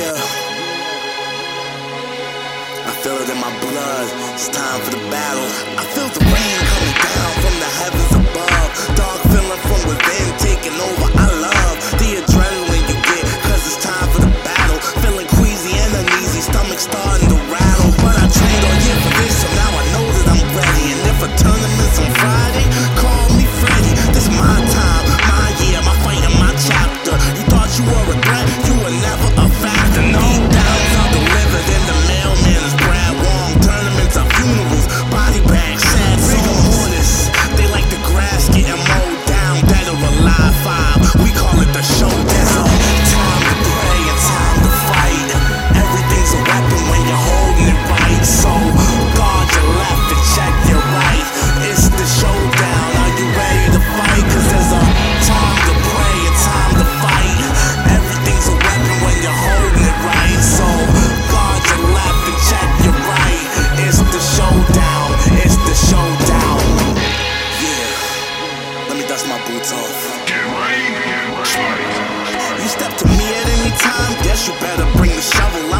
Yeah, I feel it in my blood. It's time for the battle. I feel the rain coming down from the heavens above. Dark feeling from within taking over. I love the adrenaline you get, cause it's time for the battle. Feeling queasy and uneasy, stomach starting to rattle. But I trained all year for this, so now I know that I'm ready. And if a tournament's on Friday, call me Freddy. This is my time, my year, my fight and my chapter. You thought you were a threat, you were never a factor. No doubts are delivered in the mailman is Brad Wong. Tournaments are funerals, body bags, sad rigor mortis. They like the grass getting mowed down, dead or alive. 5, we call it the showdown. Time to pray and time to fight. Everything's a weapon when you're holding it right. So guard your left and check your right. It's the showdown. Are you ready to fight? Cause there's a time to pray and time to fight. Everything's a weapon when you're holding it right. So guard your left and check your right. It's the showdown. It's the showdown. Yeah, let me dust my boots off. You step to me at any time, guess you better bring the shovel.